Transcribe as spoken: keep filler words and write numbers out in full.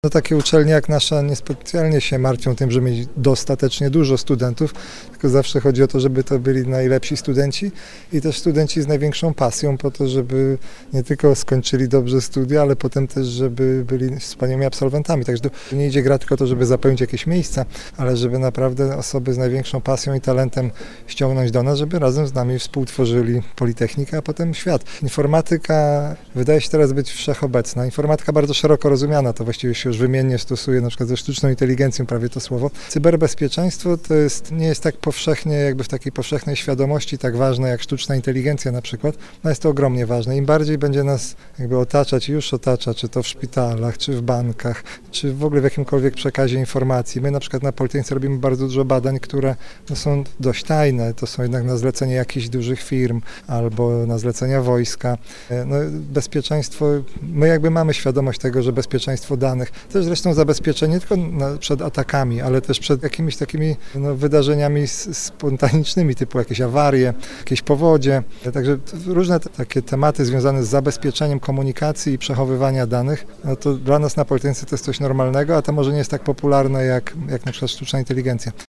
No takie uczelnie jak nasza niespecjalnie się martwią tym, żeby mieć dostatecznie dużo studentów, tylko zawsze chodzi o to, żeby to byli najlepsi studenci i też studenci z największą pasją po to, żeby nie tylko skończyli dobrze studia, ale potem też, żeby byli wspaniałymi absolwentami. Także tu nie idzie gra tylko o to, żeby zapełnić jakieś miejsca, ale żeby naprawdę osoby z największą pasją i talentem ściągnąć do nas, żeby razem z nami współtworzyli Politechnikę, a potem świat. Informatyka wydaje się teraz być wszechobecna. Informatyka bardzo szeroko rozumiana, to właściwie się już wymiennie stosuje na przykład ze sztuczną inteligencją prawie to słowo. Cyberbezpieczeństwo to jest, nie jest tak powszechnie, jakby w takiej powszechnej świadomości tak ważne jak sztuczna inteligencja na przykład. No jest to ogromnie ważne. Im bardziej będzie nas jakby otaczać i już otacza, czy to w szpitalach, czy w bankach, czy w ogóle w jakimkolwiek przekazie informacji. My na przykład na Politechnice robimy bardzo dużo badań, które no, są dość tajne. To są jednak na zlecenie jakichś dużych firm albo na zlecenia wojska. No, bezpieczeństwo, my jakby mamy świadomość tego, że bezpieczeństwo danych też zresztą zabezpieczenie nie tylko na, przed atakami, ale też przed jakimiś takimi no, wydarzeniami spontanicznymi, typu jakieś awarie, jakieś powodzie. Także różne te, takie tematy związane z zabezpieczeniem komunikacji i przechowywania danych, no to dla nas na Politechnice to jest coś normalnego, a to może nie jest tak popularne jak, jak na przykład sztuczna inteligencja.